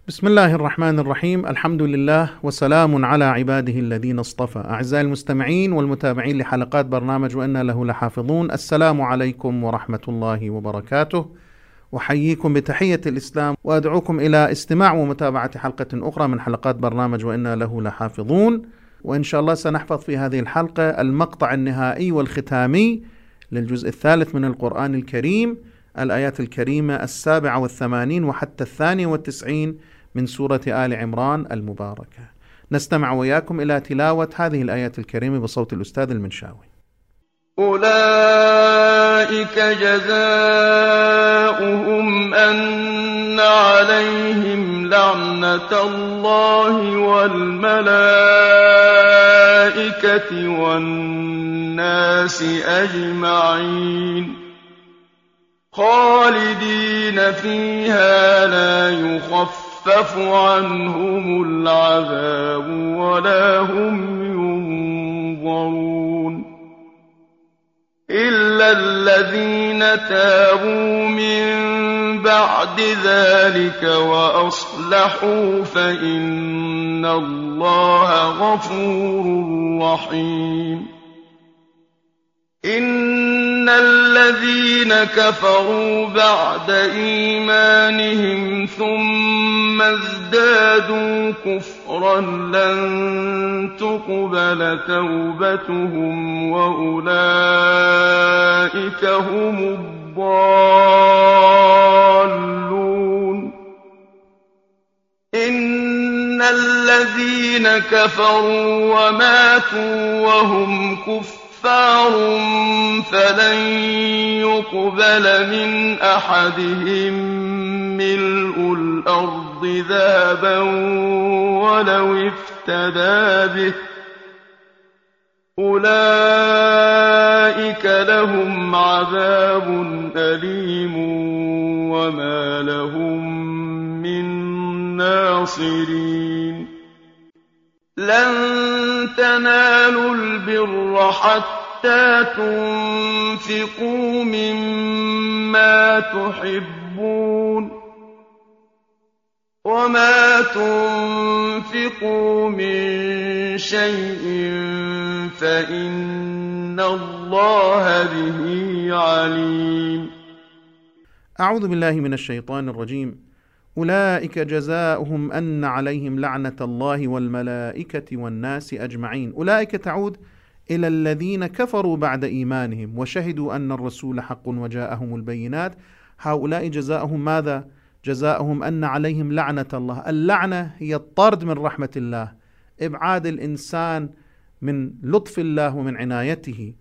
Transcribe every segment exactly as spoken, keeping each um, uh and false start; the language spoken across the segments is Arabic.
بسم الله الرحمن الرحيم. الحمد لله وسلام على عباده الذين اصطفى. أعزائي المستمعين والمتابعين لحلقات برنامج وإنا له لحافظون، السلام عليكم ورحمة الله وبركاته. أحييكم بتحية الإسلام وأدعوكم إلى استماع ومتابعة حلقة أخرى من حلقات برنامج وإنا له لحافظون. وإن شاء الله سنحفظ في هذه الحلقة المقطع النهائي والختامي للجزء الثالث من القرآن الكريم، الآيات الكريمة السابعة والثمانين وحتى الثانية والتسعين من سورة آل عمران المباركة. نستمع وياكم إلى تلاوة هذه الآيات الكريمة بصوت الأستاذ المنشاوي. أولئك جزاؤهم أن عليهم لعنة الله والملائكة والناس أجمعين خالدين فيها لا يخفف يخفف عنهم العذاب ولا هم ينظرون إلا الذين تابوا من بعد ذلك وأصلحوا فإن الله غفور رحيم. إن الذين كفروا بعد إيمانهم ثم ازدادوا كفرا لن تقبل توبتهم وأولئك هم الضالون. إن الذين كفروا وماتوا وهم كفر كفار فلن يقبل من أحدهم ملء الأرض ذهبا ولو افتدى به أولئك لهم عذاب أليم وما لهم من ناصرين. لن تنالوا البر حتى تنفقوا مما تحبون وما تنفقوا من شيء فإن الله به عليم. أعوذ بالله من الشيطان الرجيم. أولئك جزاؤهم أن عليهم لعنة الله والملائكة والناس أجمعين. أولئك تعود إلى الذين كفروا بعد إيمانهم وشهدوا أن الرسول حق وجاءهم البينات. هؤلاء جزاؤهم ماذا؟ جزاؤهم أن عليهم لعنة الله. اللعنة هي الطرد من رحمة الله، إبعاد الإنسان من لطف الله ومن عنايته.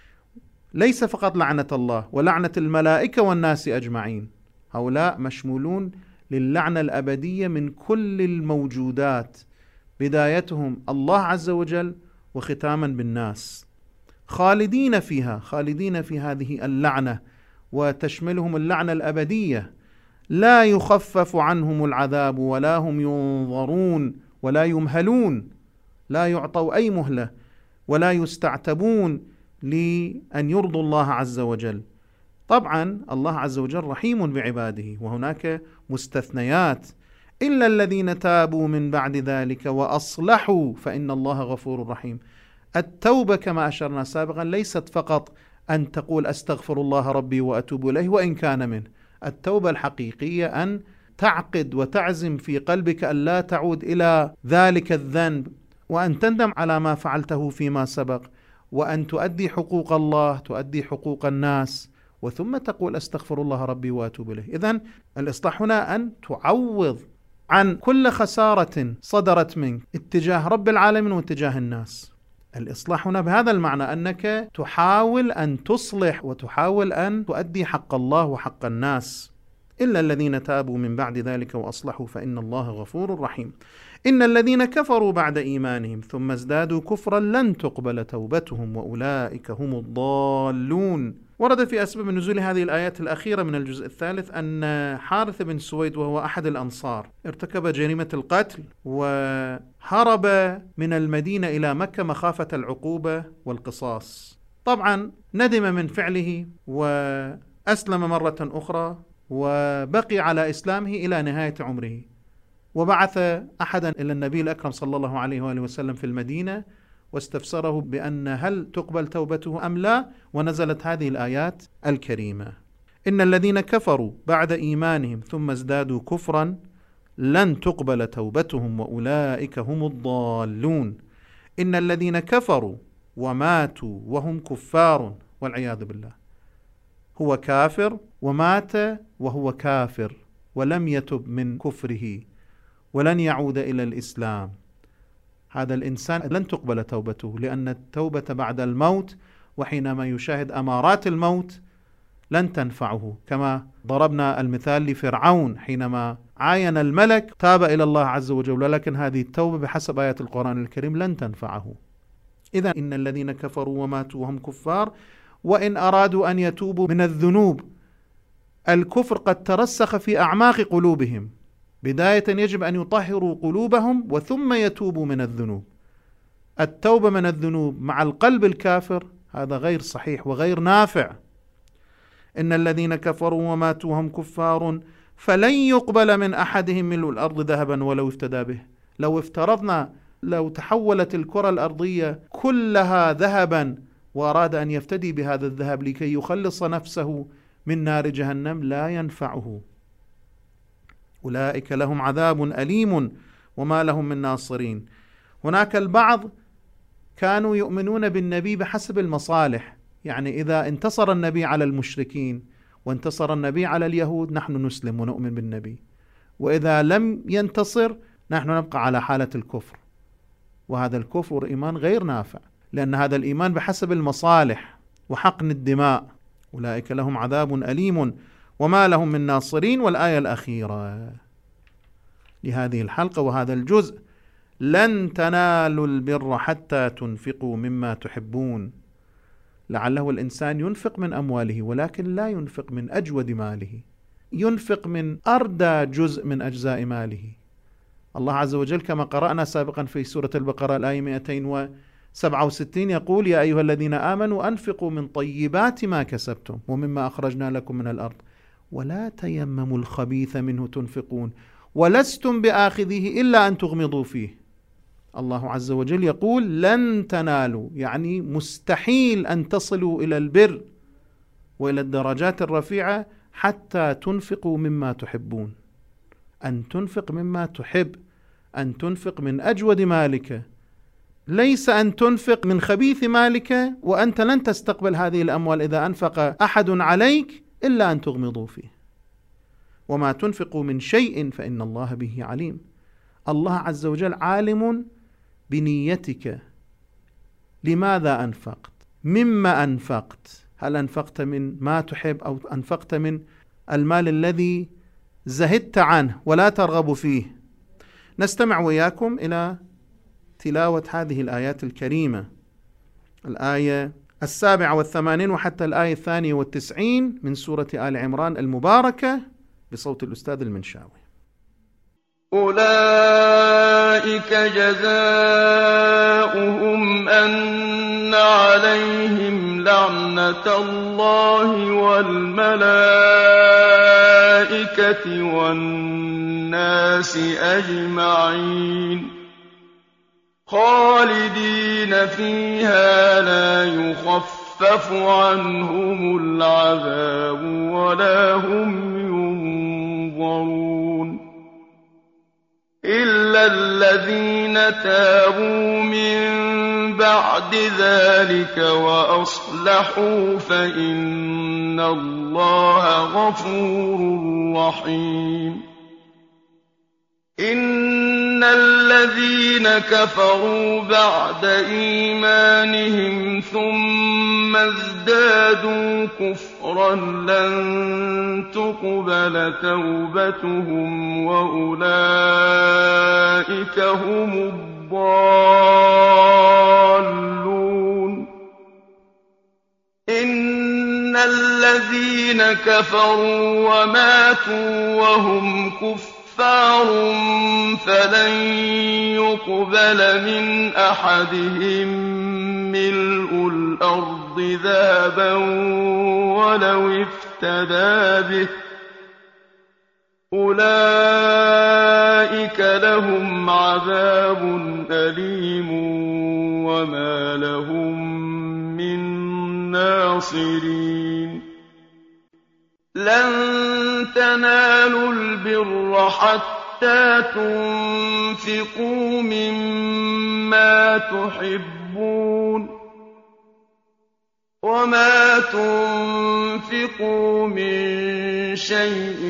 ليس فقط لعنة الله، ولعنة الملائكة والناس أجمعين. هؤلاء مشمولون للعنة الأبدية من كل الموجودات، بدايتهم الله عز وجل وختاما بالناس، خالدين فيها، خالدين في هذه اللعنة، وتشملهم اللعنة الأبدية. لا يخفف عنهم العذاب ولا هم ينظرون ولا يمهلون، لا يعطوا أي مهلة ولا يستعتبون لأن يرضوا الله عز وجل. طبعا الله عز وجل رحيم بعباده، وهناك مستثنيات. إلا الذين تابوا من بعد ذلك وأصلحوا فإن الله غفور رحيم. التوبة كما أشرنا سابقا ليست فقط أن تقول أستغفر الله ربي وأتوب إليه وإن كان منه. التوبة الحقيقية أن تعقد وتعزم في قلبك أن لا تعود إلى ذلك الذنب، وأن تندم على ما فعلته فيما سبق، وأن تؤدي حقوق الله، تؤدي حقوق الناس، وثم تقول أستغفر الله ربي وأتوب إليه. إذن الإصلاح هنا أن تعوض عن كل خسارة صدرت منك اتجاه رب العالمين واتجاه الناس. الإصلاح هنا بهذا المعنى أنك تحاول أن تصلح وتحاول أن تؤدي حق الله وحق الناس. إلا الذين تابوا من بعد ذلك وأصلحوا فإن الله غفور رحيم. إن الذين كفروا بعد إيمانهم ثم ازدادوا كفرا لن تقبل توبتهم وأولئك هم الضالون. ورد في أسباب نزول هذه الآيات الأخيرة من الجزء الثالث أن حارث بن سويد وهو أحد الأنصار ارتكب جريمة القتل وهرب من المدينة إلى مكة مخافة العقوبة والقصاص. طبعا ندم من فعله وأسلم مرة أخرى وبقي على إسلامه إلى نهاية عمره. وبعث أحدا إلى النبي الأكرم صلى الله عليه وآله وسلم في المدينة واستفسره بأن هل تقبل توبته أم لا، ونزلت هذه الآيات الكريمة: إن الذين كفروا بعد إيمانهم ثم ازدادوا كفرا لن تقبل توبتهم وأولئك هم الضالون. إن الذين كفروا وماتوا وهم كفار، والعياذ بالله، هو كافر ومات وهو كافر ولم يتب من كفره ولن يعود إلى الإسلام، هذا الإنسان لن تقبل توبته، لأن التوبة بعد الموت وحينما يشاهد أمارات الموت لن تنفعه، كما ضربنا المثال لفرعون حينما عاين الملك تاب إلى الله عز وجل، ولكن هذه التوبة بحسب آيات القرآن الكريم لن تنفعه. إذا إن الذين كفروا وماتوا وهم كفار، وإن أرادوا أن يتوبوا من الذنوب، الكفر قد ترسخ في أعماق قلوبهم، بداية يجب أن يطهروا قلوبهم وثم يتوبوا من الذنوب. التوبة من الذنوب مع القلب الكافر هذا غير صحيح وغير نافع. إن الذين كفروا وماتوا وهم كفار فلن يقبل من أحدهم ملء الأرض ذهبا ولو افتدى به. لو افترضنا لو تحولت الكرة الأرضية كلها ذهبا وأراد أن يفتدي بهذا الذهب لكي يخلص نفسه من نار جهنم لا ينفعه. أولئك لهم عذاب أليم وما لهم من ناصرين. هناك البعض كانوا يؤمنون بالنبي بحسب المصالح، يعني إذا انتصر النبي على المشركين وانتصر النبي على اليهود نحن نسلم ونؤمن بالنبي، وإذا لم ينتصر نحن نبقى على حالة الكفر، وهذا الكفر والإيمان غير نافع، لأن هذا الإيمان بحسب المصالح وحقن الدماء. أولئك لهم عذاب أليم وما لهم من ناصرين. والآية الأخيرة لهذه الحلقة وهذا الجزء: لن تنالوا البر حتى تنفقوا مما تحبون. لعله الإنسان ينفق من أمواله ولكن لا ينفق من أجود ماله، ينفق من أردى جزء من أجزاء ماله. الله عز وجل كما قرأنا سابقا في سورة البقرة الآية مئتين وسبعة وستين يقول: يا أيها الذين آمنوا أنفقوا من طيبات ما كسبتم ومما أخرجنا لكم من الأرض ولا تيمموا الخبيث منه تنفقون ولستم بآخذه إلا أن تغمضوا فيه. الله عز وجل يقول لن تنالوا، يعني مستحيل أن تصلوا إلى البر وإلى الدرجات الرفيعة حتى تنفقوا مما تحبون. أن تنفق مما تحب، أن تنفق من أجود مالك، ليس أن تنفق من خبيث مالك وأنت لن تستقبل هذه الأموال إذا أنفق أحد عليك إلا أن تغمضوا فيه. وما تنفقوا من شيء فإن الله به عليم. الله عز وجل عالم بنيتك، لماذا أنفقت، مما أنفقت، هل أنفقت من ما تحب أو أنفقت من المال الذي زهدت عنه ولا ترغب فيه. نستمع وياكم إلى تلاوة هذه الآيات الكريمة، الآية السابعة والثمانين وحتى الآية الثانية والتسعين من سورة آل عمران المباركة بصوت الأستاذ المنشاوي. أولئك جزاؤهم أن عليهم لعنة الله والملائكة والناس أجمعين خالدين فيها لا يخفف عنهم العذاب ولا هم ينظرون إلا الذين تابوا من بعد ذلك وأصلحوا فإن الله غفور رحيم. إن الذين كفروا بعد إيمانهم ثم ازدادوا كفرا لن تقبل توبتهم وأولئك هم الضالون. إن الذين كفروا وماتوا وهم كفار فلن يقبل من أحدهم ملء الأرض ذهبا ولو افتدى به أولئك أولئك لهم عذاب أليم وما لهم من ناصرين لن تنالوا البر حتى تنفقوا مما تحبون وما تنفقوا من شيء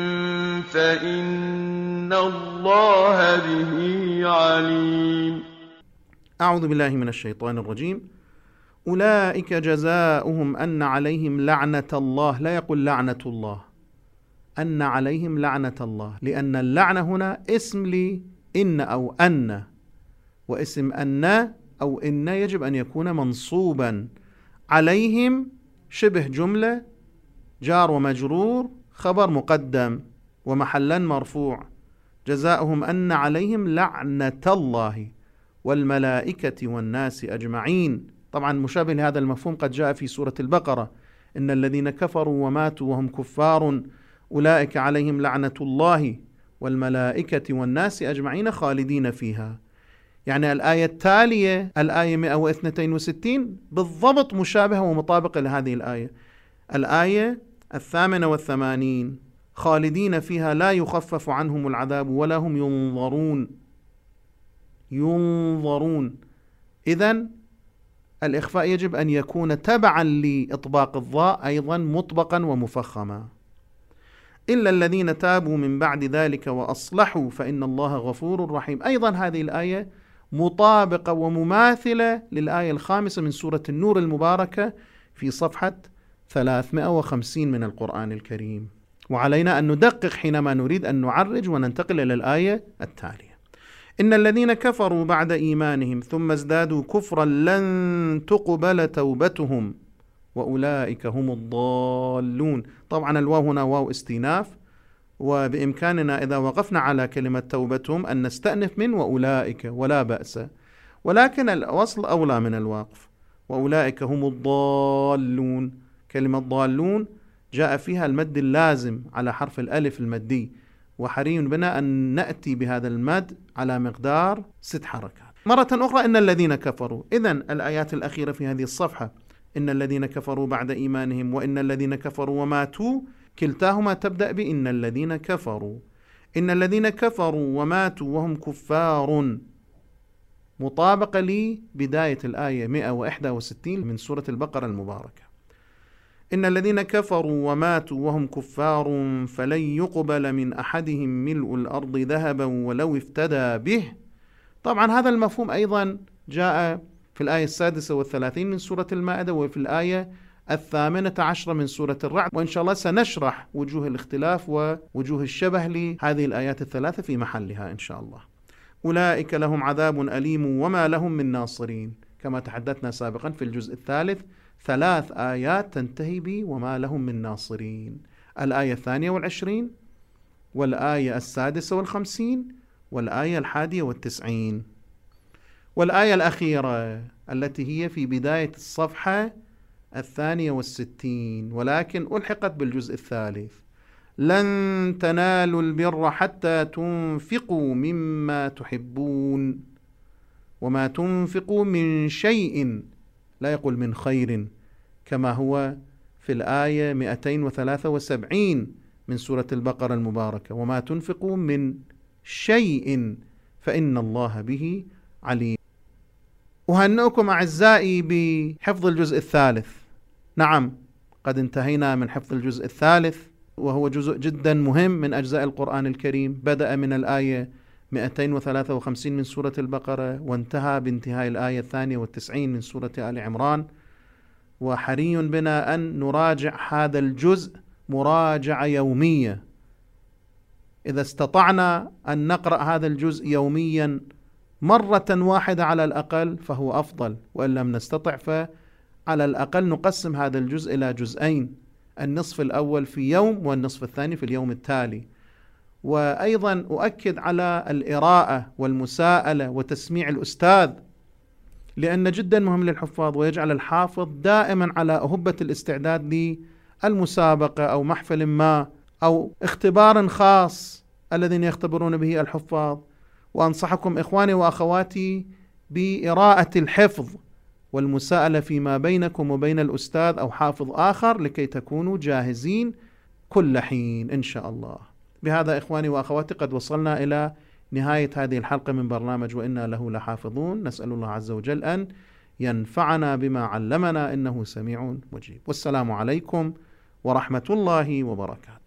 فإن الله به عليم. أعوذ بالله من الشيطان الرجيم. أولئك جزاؤهم أن عليهم لعنة الله، لا يقول لعنة الله، أن عليهم لعنة الله، لأن اللعنة هنا اسم لإن أو أن، واسم أن أو إن يجب أن يكون منصوبا. عليهم شبه جملة، جار ومجرور، خبر مقدم ومحلا مرفوع. جزاؤهم أن عليهم لعنة الله والملائكة والناس أجمعين. طبعا مشابه لهذا المفهوم قد جاء في سورة البقرة: إن الذين كفروا وماتوا وهم كفار أولئك عليهم لعنة الله والملائكة والناس أجمعين خالدين فيها. يعني الآية التالية، الآية مئة واثنين وستين، بالضبط مشابهة ومطابقة لهذه الآية. الآية الثامنة والثمانين: خالدين فيها لا يخفف عنهم العذاب ولا هم ينظرون. ينظرون، إذن الإخفاء يجب أن يكون تبعا لإطباق الضاء أيضا مطبقا ومفخما. إلا الذين تابوا من بعد ذلك وأصلحوا فإن الله غفور رحيم. أيضا هذه الآية مطابقة ومماثلة للآية الخامسة من سورة النور المباركة في صفحة ثلاثمائة وخمسين من القرآن الكريم. وعلينا أن ندقق حينما نريد أن نعرج وننتقل إلى الآية التالية: إن الذين كفروا بعد إيمانهم ثم ازدادوا كفرا لن تقبل توبتهم وأولئك هم الضالون. طبعا الواو هنا واو استئناف، وبإمكاننا إذا وقفنا على كلمة توبتهم أن نستأنف من وأولئك ولا بأس، ولكن الوصل أولى من الوقف. وأولئك هم الضالون، كلمة ضالون جاء فيها المد اللازم على حرف الألف المدي، وحري بنا أن نأتي بهذا المد على مقدار ست حركات. مرة أخرى: إن الذين كفروا. إذن الآيات الأخيرة في هذه الصفحة: إن الذين كفروا بعد إيمانهم وإن الذين كفروا وماتوا، كلتاهما تبدأ بإن الذين كفروا. إن الذين كفروا وماتوا وهم كفار مطابقة لبداية الآية مئة وواحد وستين من سورة البقرة المباركة. إن الذين كفروا وماتوا وهم كفار فلن يقبل من أحدهم ملء الأرض ذهبا ولو افتدى به. طبعا هذا المفهوم أيضا جاء في الآية السادسة والثلاثين من سورة المائدة وفي الآية الثامنة عشرة من سورة الرعد، وإن شاء الله سنشرح وجوه الاختلاف ووجوه الشبه لهذه الآيات الثلاثة في محلها إن شاء الله. أولئك لهم عذاب أليم وما لهم من ناصرين، كما تحدثنا سابقا في الجزء الثالث، ثلاث آيات تنتهي ب وما لهم من ناصرين: الآية الثانية والعشرين والآية السادسة والخمسين والآية الحادية والتسعين. والآية الأخيرة التي هي في بداية الصفحة الثانية والستين ولكن ألحقت بالجزء الثالث: لن تنالوا البر حتى تنفقوا مما تحبون وما تنفقوا من شيء، لا يقول من خير كما هو في الآية مئتين وثلاثة وسبعين من سورة البقرة المباركة: وما تنفقوا من شيء فإن الله به عليم. أهنئكم أعزائي بحفظ الجزء الثالث. نعم، قد انتهينا من حفظ الجزء الثالث، وهو جزء جدا مهم من أجزاء القرآن الكريم. بدأ من الآية مئتين وثلاثة وخمسين من سورة البقرة وانتهى بانتهاء الآية الثانية والتسعين من سورة آل عمران، وحري بنا أن نراجع هذا الجزء مراجعة يومية. إذا استطعنا أن نقرأ هذا الجزء يوميا مرة واحدة على الأقل فهو أفضل، وإن لم نستطع فعلى الأقل نقسم هذا الجزء إلى جزئين: النصف الأول في يوم والنصف الثاني في اليوم التالي. وأيضا أؤكد على القراءة والمساءلة وتسميع الأستاذ، لأن جدا مهم للحفاظ، ويجعل الحافظ دائما على أهبة الاستعداد للمسابقة أو محفل ما أو اختبار خاص الذين يختبرون به الحفاظ. وأنصحكم إخواني وأخواتي بإراءة الحفظ والمساءلة فيما بينكم وبين الأستاذ أو حافظ آخر لكي تكونوا جاهزين كل حين إن شاء الله. بهذا إخواني وأخواتي قد وصلنا إلى نهاية هذه الحلقة من برنامج وإنا له لحافظون. نسأل الله عز وجل أن ينفعنا بما علمنا إنه سميع مجيب. والسلام عليكم ورحمة الله وبركاته.